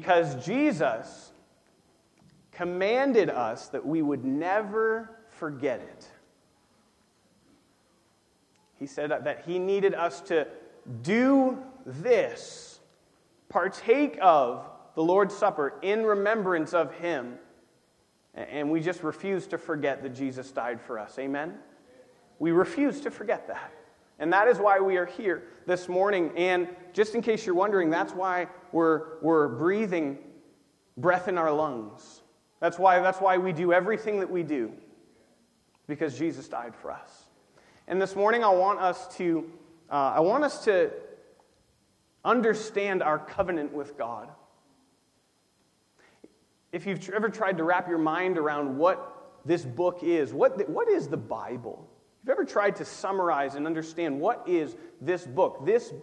because Jesus commanded us that we would never forget it. He said that he needed us to do this, partake of the Lord's Supper in remembrance of him. And we just refuse to forget that Jesus died for us. Amen? We refuse to forget that. And that is why we are here this morning. And just in case you're wondering, that's why we're breathing breath in our lungs. That's why we do everything that we do. Because Jesus died for us. And this morning I want us to understand our covenant with God. If you've ever tried to wrap your mind around what this book is, what is the Bible? If you've ever tried to summarize and understand what is this book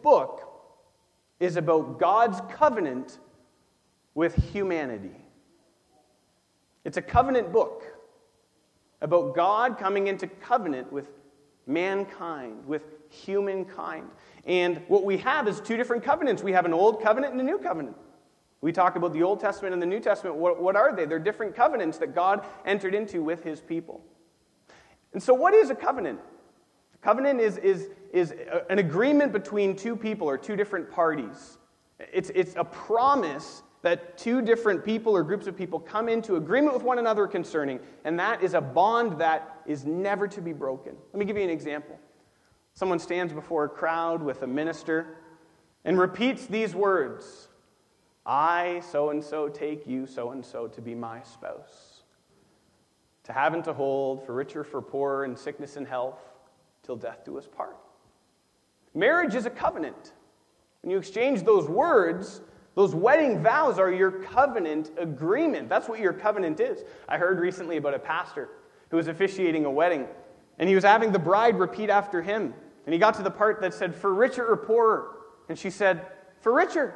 is about God's covenant with humanity. It's a covenant book about God coming into covenant with mankind, with humankind. And what we have is two different covenants. We have an old covenant and a new covenant. We talk about the Old Testament and the New Testament. What are they? They're different covenants that God entered into with his people. And so what is a covenant? A covenant is an agreement between two people or two different parties. It's a promise that two different people or groups of people come into agreement with one another concerning, and that is a bond that is never to be broken. Let me give you an example. Someone stands before a crowd with a minister and repeats these words, "I, so-and-so, take you, so-and-so, to be my spouse, to have and to hold, for richer, for poorer, in sickness and health, till death do us part." Marriage is a covenant. When you exchange those words, those wedding vows are your covenant agreement. That's what your covenant is. I heard recently about a pastor who was officiating a wedding, and he was having the bride repeat after him. And he got to the part that said, "For richer or poorer?" And she said, "For richer."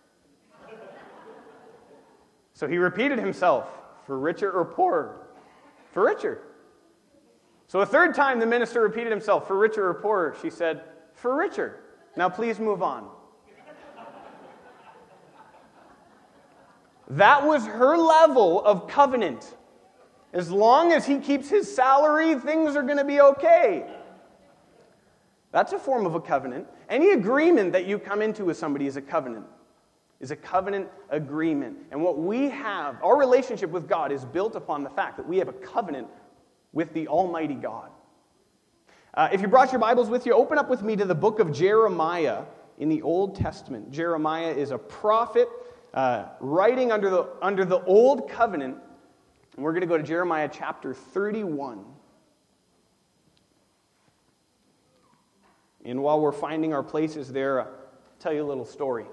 So he repeated himself, "For richer or poorer?" "For richer." So a third time the minister repeated himself, "For richer or poorer?" She said, "For richer. Now please move on." That was her level of covenant. As long as he keeps his salary, things are going to be okay. That's a form of a covenant. Any agreement that you come into with somebody is a covenant agreement. And what we have, our relationship with God is built upon the fact that we have a covenant with the Almighty God. If you brought your Bibles with you, open up with me to the book of Jeremiah in the Old Testament. Jeremiah is a prophet writing under the Old Covenant. And we're going to go to Jeremiah chapter 31. And while we're finding our places there, I'll tell you a little story.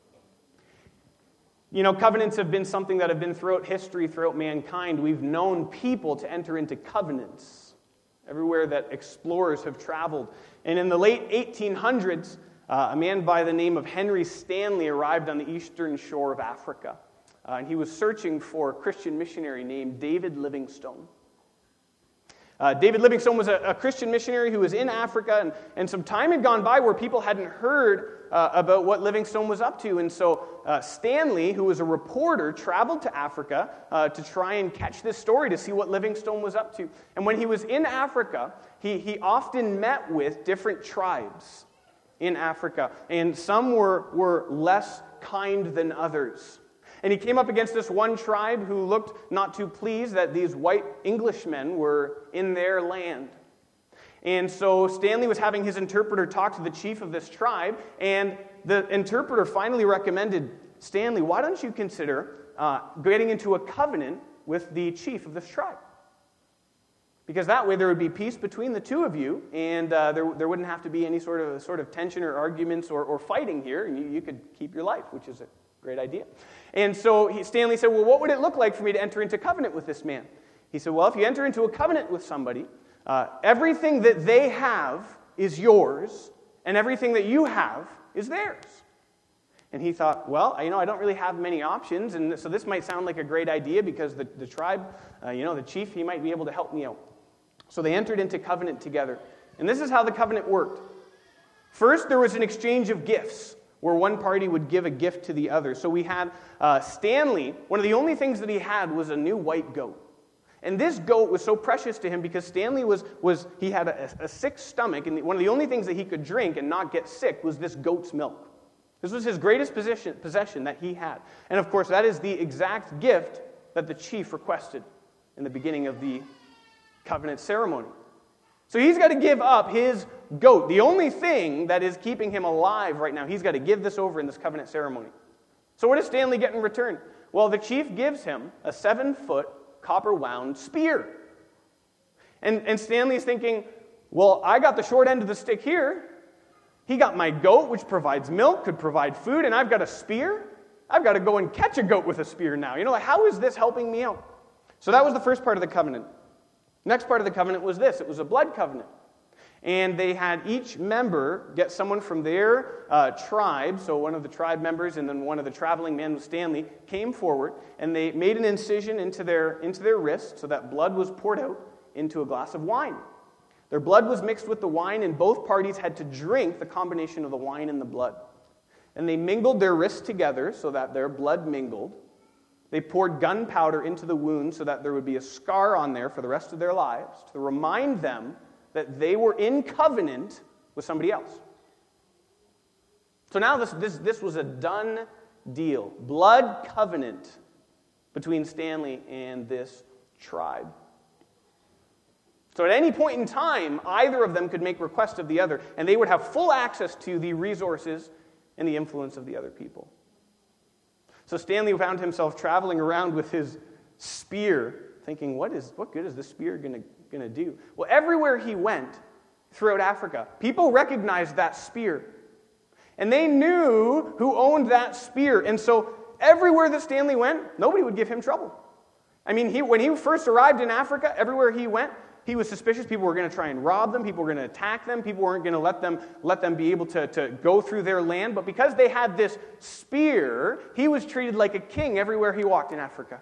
You know, covenants have been something that have been throughout history, throughout mankind. We've known people to enter into covenants everywhere that explorers have traveled. And in the late 1800s, a man by the name of Henry Stanley arrived on the eastern shore of Africa. And he was searching for a Christian missionary named David Livingstone. David Livingstone was a Christian missionary who was in Africa, and some time had gone by where people hadn't heard about what Livingstone was up to. And so Stanley, who was a reporter, traveled to Africa to try and catch this story, to see what Livingstone was up to. And when he was in Africa, he often met with different tribes in Africa, and some were less kind than others. And he came up against this one tribe who looked not too pleased that these white Englishmen were in their land. And so Stanley was having his interpreter talk to the chief of this tribe, and the interpreter finally recommended, "Stanley, why don't you consider getting into a covenant with the chief of this tribe? Because that way there would be peace between the two of you, and there wouldn't have to be any sort of tension or arguments or fighting here, and you could keep your life," which is a great idea. And so Stanley said, "Well, what would it look like for me to enter into covenant with this man?" He said, "Well, if you enter into a covenant with somebody, everything that they have is yours, and everything that you have is theirs." And he thought, well, I don't really have many options, and so this might sound like a great idea because the tribe, the chief, he might be able to help me out. So they entered into covenant together. And this is how the covenant worked. First, there was an exchange of gifts. where one party would give a gift to the other. So we had Stanley, one of the only things that he had was a new white goat. And this goat was so precious to him because Stanley he had a sick stomach, and one of the only things that he could drink and not get sick was this goat's milk. This was his greatest possession that he had. And of course, that is the exact gift that the chief requested in the beginning of the covenant ceremony. So he's got to give up his goat, the only thing that is keeping him alive right now. He's got to give this over in this covenant ceremony. So what does Stanley get in return? Well, the chief gives him a 7-foot copper-wound spear. And Stanley's thinking, well, I got the short end of the stick here. He got my goat, which provides milk, could provide food, and I've got a spear? I've got to go and catch a goat with a spear now. How is this helping me out? So that was the first part of the covenant. Next part of the covenant was this. It was a blood covenant. And they had each member get someone from their tribe, so one of the tribe members and then one of the traveling men with Stanley came forward, and they made an incision into their wrist so that blood was poured out into a glass of wine. Their blood was mixed with the wine, and both parties had to drink the combination of the wine and the blood. And they mingled their wrists together so that their blood mingled. They poured gunpowder into the wound so that there would be a scar on there for the rest of their lives to remind them that they were in covenant with somebody else. So now this was a done deal. Blood covenant between Stanley and this tribe. So at any point in time, either of them could make request of the other, and they would have full access to the resources and the influence of the other people. So Stanley found himself traveling around with his spear, thinking, what good is this spear going to do? Well, everywhere he went throughout Africa, people recognized that spear. And they knew who owned that spear. And so everywhere that Stanley went, nobody would give him trouble. I mean, when he first arrived in Africa, everywhere he went, he was suspicious. People were going to try and rob them. People were going to attack them. People weren't going to let them be able to go through their land. But because they had this spear, he was treated like a king everywhere he walked in Africa.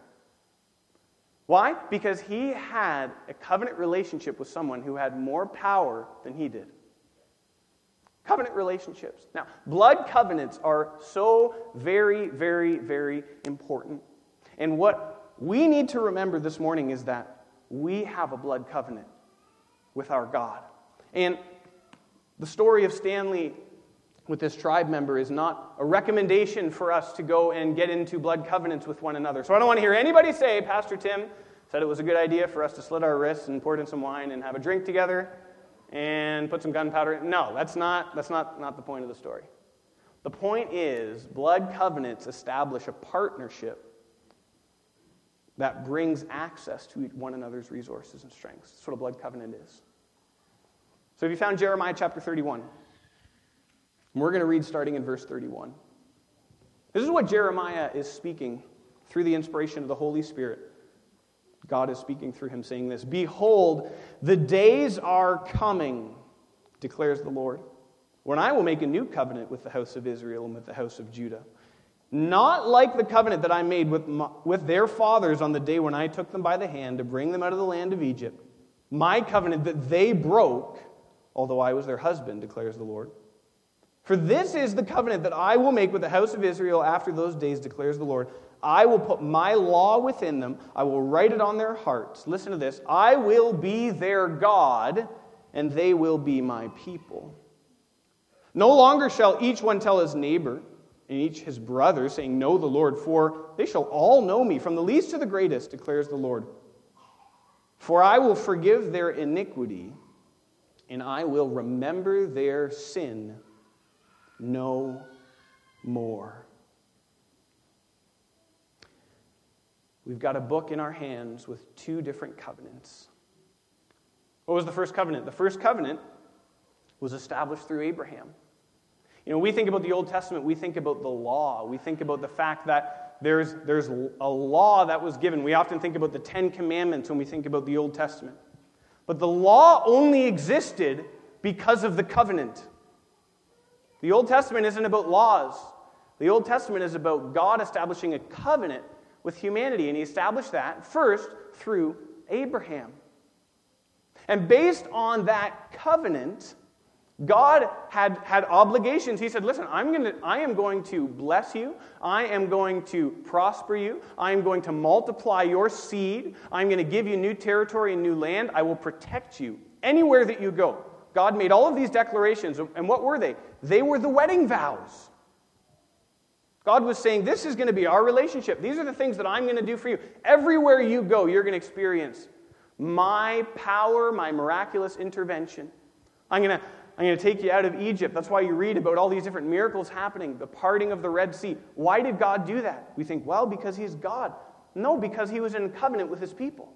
Why? Because he had a covenant relationship with someone who had more power than he did. Covenant relationships. Now, blood covenants are so very, very, very important. And what we need to remember this morning is that we have a blood covenant with our God. And the story of Stanley with this tribe member is not a recommendation for us to go and get into blood covenants with one another. So I don't want to hear anybody say, Pastor Tim said it was a good idea for us to slit our wrists and pour in some wine and have a drink together and put some gunpowder in. No, that's not the point of the story. The point is, blood covenants establish a partnership that brings access to one another's resources and strengths. That's what a blood covenant is. So if you found Jeremiah chapter 31, we're going to read starting in verse 31. This is what Jeremiah is speaking through the inspiration of the Holy Spirit. God is speaking through him, saying this, "Behold, the days are coming, declares the Lord, when I will make a new covenant with the house of Israel and with the house of Judah. Not like the covenant that I made with their fathers on the day when I took them by the hand to bring them out of the land of Egypt. My covenant that they broke, although I was their husband, declares the Lord. For this is the covenant that I will make with the house of Israel after those days, declares the Lord. I will put my law within them. I will write it on their hearts." Listen to this. "I will be their God, and they will be my people. No longer shall each one tell his neighbor, and each his brother, saying, 'Know the Lord,' for they shall all know me, from the least to the greatest, declares the Lord. For I will forgive their iniquity, and I will remember their sin no more." We've got a book in our hands with two different covenants. What was the first covenant? The first covenant was established through Abraham. We think about the Old Testament, we think about the law. We think about the fact that there's a law that was given. We often think about the 10 Commandments when we think about the Old Testament. But the law only existed because of the covenant. The Old Testament isn't about laws. The Old Testament is about God establishing a covenant with humanity, and he established that first through Abraham. And based on that covenant, God had obligations. He said, listen, I am going to bless you. I am going to prosper you. I am going to multiply your seed. I'm going to give you new territory and new land. I will protect you anywhere that you go. God made all of these declarations. And what were they? They were the wedding vows. God was saying, this is going to be our relationship. These are the things that I'm going to do for you. Everywhere you go, you're going to experience my power, my miraculous intervention. I'm going to take you out of Egypt. That's why you read about all these different miracles happening, the parting of the Red Sea. Why did God do that? We think, well, because he's God. No, because he was in covenant with his people.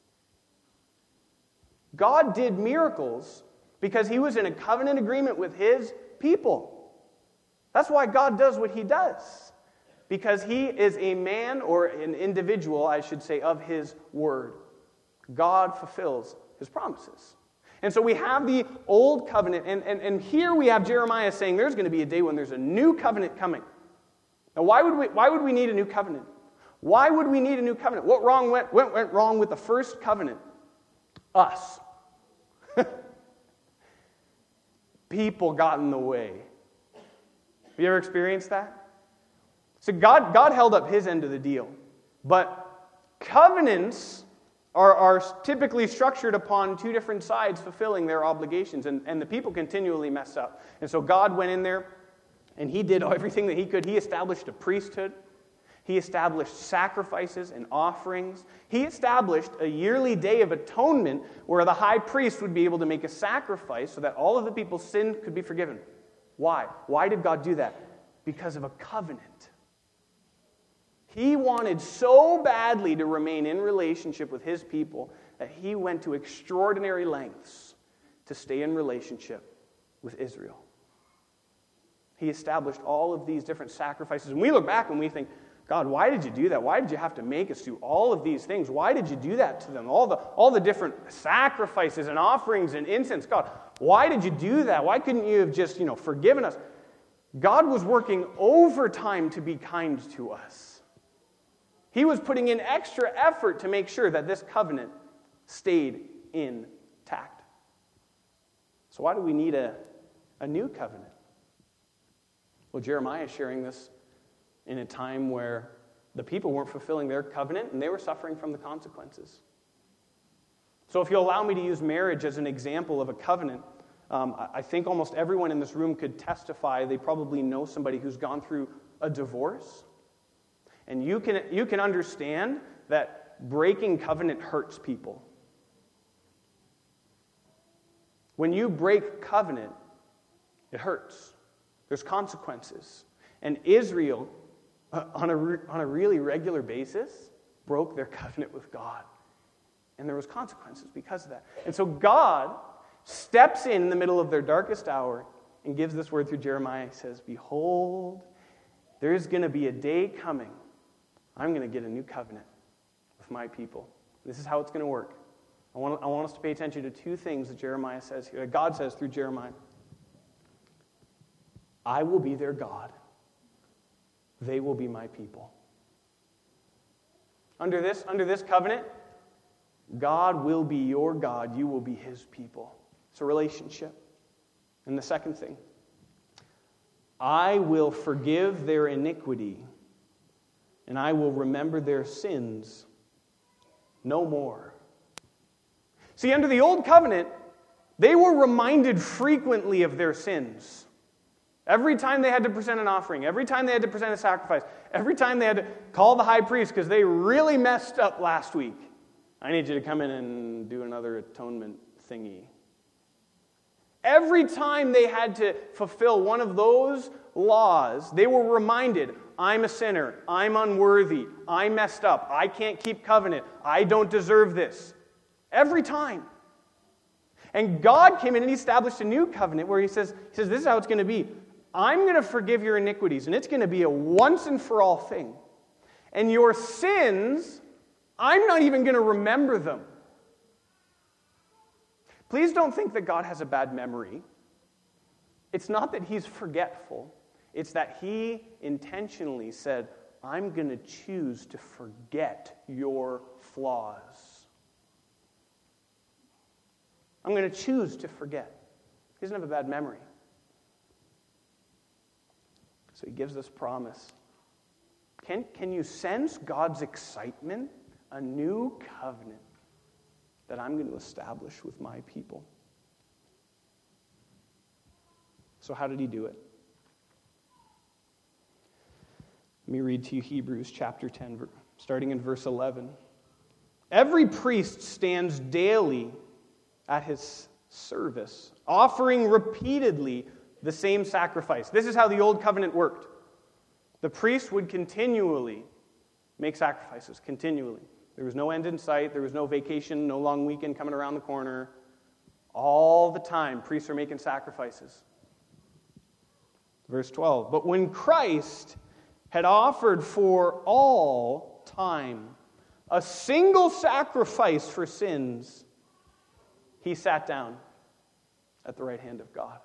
God did miracles because he was in a covenant agreement with his people. That's why God does what he does. Because he is a man, or an individual, I should say, of his word. God fulfills his promises. And so we have the old covenant, and here we have Jeremiah saying there's going to be a day when there's a new covenant coming. Now, why would we need a new covenant? Why would we need a new covenant? What went wrong with the first covenant? Us. People got in the way. Have you ever experienced that? So God held up his end of the deal. But covenants are typically structured upon two different sides fulfilling their obligations, and the people continually mess up. And so God went in there, and he did everything that he could. He established a priesthood. He established sacrifices and offerings. He established a yearly day of atonement where the high priest would be able to make a sacrifice so that all of the people's sin could be forgiven. Why? Why did God do that? Because of a covenant. He wanted so badly to remain in relationship with his people that he went to extraordinary lengths to stay in relationship with Israel. He established all of these different sacrifices. And we look back and we think, God, why did you do that? Why did you have to make us do all of these things? Why did you do that to them? All the different sacrifices and offerings and incense. God, why did you do that? Why couldn't you have just, forgiven us? God was working overtime to be kind to us. He was putting in extra effort to make sure that this covenant stayed intact. So why do we need a new covenant? Well, Jeremiah is sharing this in a time where the people weren't fulfilling their covenant and they were suffering from the consequences. So if you'll allow me to use marriage as an example of a covenant, I think almost everyone in this room could testify they probably know somebody who's gone through a divorce. And you can understand that breaking covenant hurts people. When you break covenant, it hurts. There's consequences. And Israel, on a really regular basis, broke their covenant with God. And there was consequences because of that. And so God steps in the middle of their darkest hour and gives this word through Jeremiah. He says, behold, there's going to be a day coming. I'm going to get a new covenant with my people. This is how it's going to work. I want us to pay attention to two things that Jeremiah says here, that God says through Jeremiah. I will be their God. They will be my people. Under this covenant, God will be your God. You will be his people. It's a relationship. And the second thing, I will forgive their iniquity, and I will remember their sins no more. See, under the old covenant, they were reminded frequently of their sins. Every time they had to present an offering, every time they had to present a sacrifice, every time they had to call the high priest because they really messed up last week. I need you to come in and do another atonement thingy. Every time they had to fulfill one of those laws, they were reminded, I'm a sinner, I'm unworthy, I messed up, I can't keep covenant, I don't deserve this. Every time. And God came in and he established a new covenant where he says, this is how it's going to be. I'm going to forgive your iniquities, and it's going to be a once and for all thing. And your sins, I'm not even going to remember them. Please don't think that God has a bad memory. It's not that he's forgetful. It's that he intentionally said, I'm going to choose to forget your flaws. I'm going to choose to forget. He doesn't have a bad memory. So he gives this promise. Can you sense God's excitement? A new covenant that I'm going to establish with my people. So how did he do it? Let me read to you Hebrews chapter 10, starting in verse 11. Every priest stands daily at his service, offering repeatedly the same sacrifice. This is how the old covenant worked. The priest would continually make sacrifices, continually. There was no end in sight. There was no vacation, no long weekend coming around the corner. All the time, priests are making sacrifices. Verse 12, but when Christ had offered for all time a single sacrifice for sins, he sat down at the right hand of God,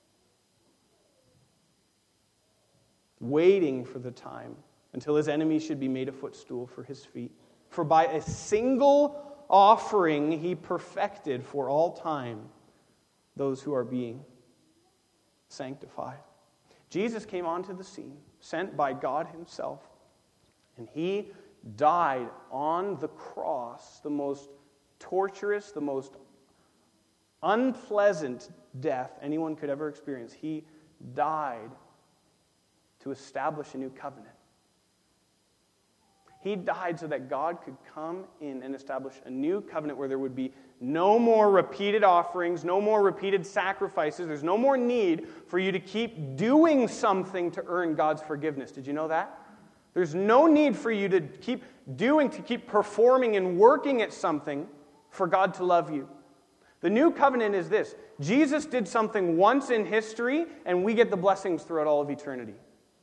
waiting for the time until his enemies should be made a footstool for his feet. For by a single offering he perfected for all time those who are being sanctified. Jesus came onto the scene, sent by God himself, and he died on the cross, the most torturous, the most unpleasant death anyone could ever experience. He died to establish a new covenant. He died so that God could come in and establish a new covenant where there would be no more repeated offerings, no more repeated sacrifices. There's no more need for you to keep doing something to earn God's forgiveness. Did you know that? There's no need for you to keep performing and working at something for God to love you. The new covenant is this. Jesus did something once in history, and we get the blessings throughout all of eternity.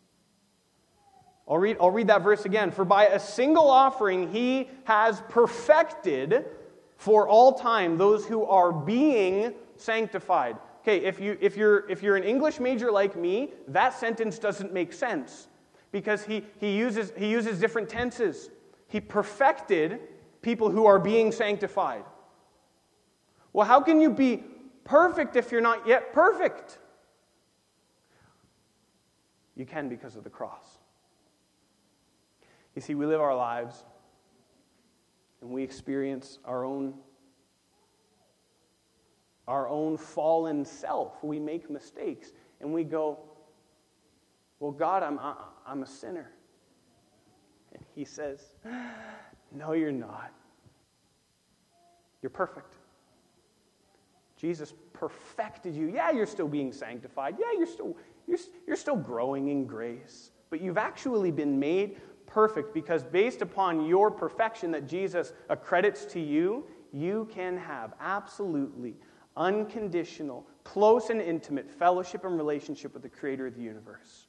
I'll read that verse again. For by a single offering he has perfected for all time those who are being sanctified. Okay, if you're an English major like me, that sentence doesn't make sense because he uses different tenses. He perfected people who are being sanctified. Well, how can you be perfect if you're not yet perfect? You can because of the cross. You see, we live our lives and we experience our own fallen self. We make mistakes and we go, well, God, I'm a sinner. And he says, no, you're not. You're perfect. Jesus perfected you. Yeah, you're still being sanctified. Yeah, you're still growing in grace. But you've actually been made perfect because based upon your perfection that Jesus accredits to you, you can have absolutely unconditional, close and intimate fellowship and relationship with the Creator of the universe.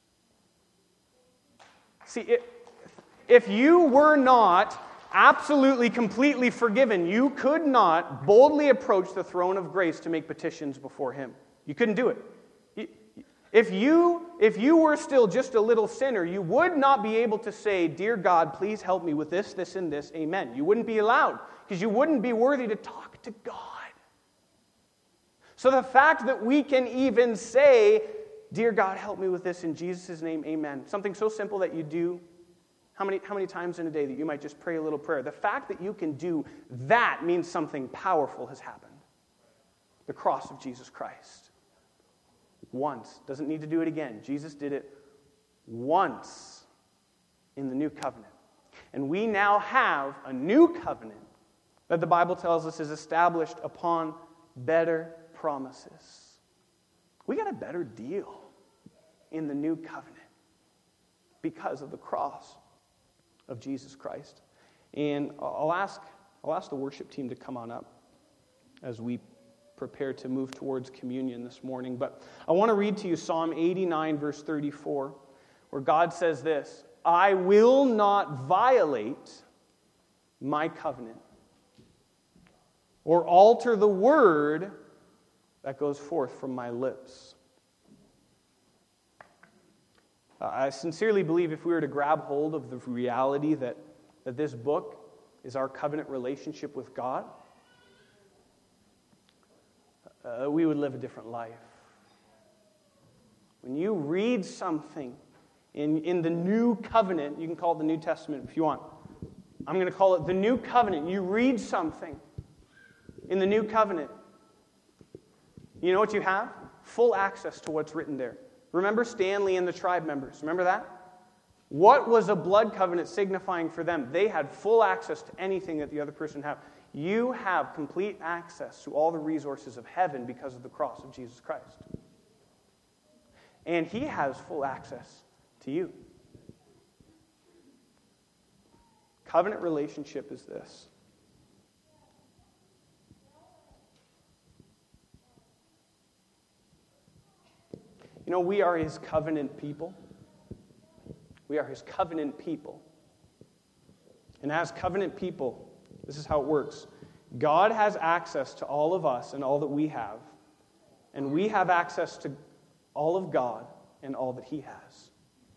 See, if you were not absolutely, completely forgiven, you could not boldly approach the throne of grace to make petitions before Him. You couldn't do it. If you were still just a little sinner, you would not be able to say, Dear God, please help me with this, this, and this. Amen. You wouldn't be allowed because you wouldn't be worthy to talk to God. So the fact that we can even say, Dear God, help me with this in Jesus' name, amen. Something so simple that you do, how many times in a day that you might just pray a little prayer? The fact that you can do that means something powerful has happened. The cross of Jesus Christ. Once. Doesn't need to do it again. Jesus did it once in the new covenant. And we now have a new covenant that the Bible tells us is established upon better promises. We got a better deal in the new covenant because of the cross of Jesus Christ. And I'll ask the worship team to come on up as we prepare to move towards communion this morning. But I want to read to you Psalm 89, verse 34, where God says this, I will not violate my covenant or alter the word that goes forth from my lips. I sincerely believe if we were to grab hold of the reality that this book is our covenant relationship with God, we would live a different life. When you read something in the New Covenant, you can call it the New Testament if you want. I'm going to call it the New Covenant. You read something in the New Covenant. You know what you have? Full access to what's written there. Remember Stanley and the tribe members? Remember that? What was a blood covenant signifying for them? They had full access to anything that the other person had. You have complete access to all the resources of heaven because of the cross of Jesus Christ. And He has full access to you. Covenant relationship is this. You know, we are His covenant people. We are His covenant people. And as covenant people, this is how it works. God has access to all of us and all that we have. And we have access to all of God and all that He has.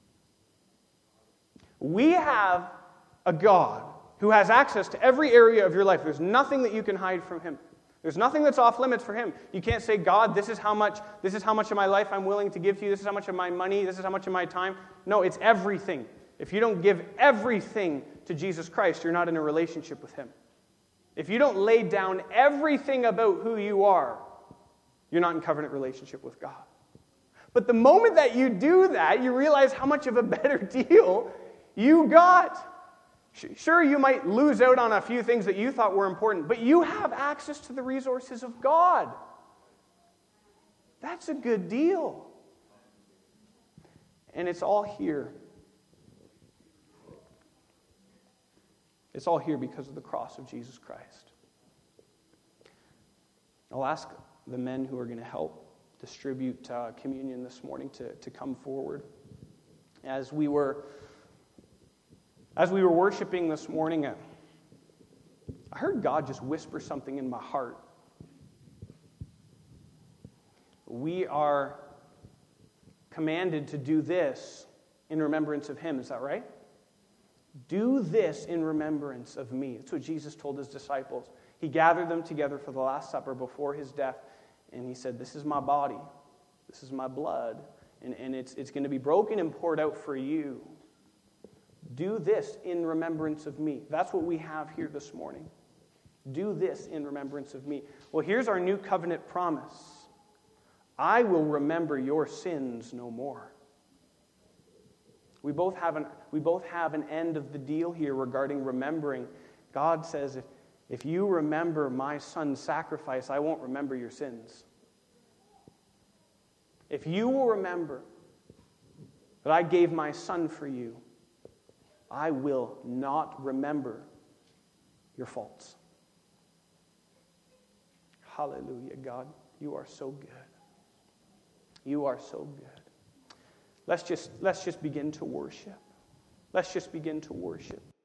We have a God who has access to every area of your life. There's nothing that you can hide from Him. There's nothing that's off limits for Him. You can't say, God, this is how much of my life I'm willing to give to you. This is how much of my money. This is how much of my time. No, it's everything. If you don't give everything to Jesus Christ, you're not in a relationship with Him. If you don't lay down everything about who you are, you're not in covenant relationship with God. But the moment that you do that, you realize how much of a better deal you got. Sure, you might lose out on a few things that you thought were important, but you have access to the resources of God. That's a good deal. And it's all here. It's all here because of the cross of Jesus Christ. I'll ask the men who are going to help distribute communion this morning to come forward. As we were worshiping this morning, I heard God just whisper something in my heart. We are commanded to do this in remembrance of Him. Is that right? Do this in remembrance of me. That's what Jesus told His disciples. He gathered them together for the Last Supper before His death, and He said, this is my body. This is my blood. And it's going to be broken and poured out for you. Do this in remembrance of me. That's what we have here this morning. Do this in remembrance of me. Well, here's our new covenant promise. I will remember your sins no more. We both have an end of the deal here regarding remembering. God says, if you remember my son's sacrifice, I won't remember your sins. If you will remember that I gave my son for you, I will not remember your faults. Hallelujah, God. You are so good. You are so good. Let's just begin to worship. Let's just begin to worship.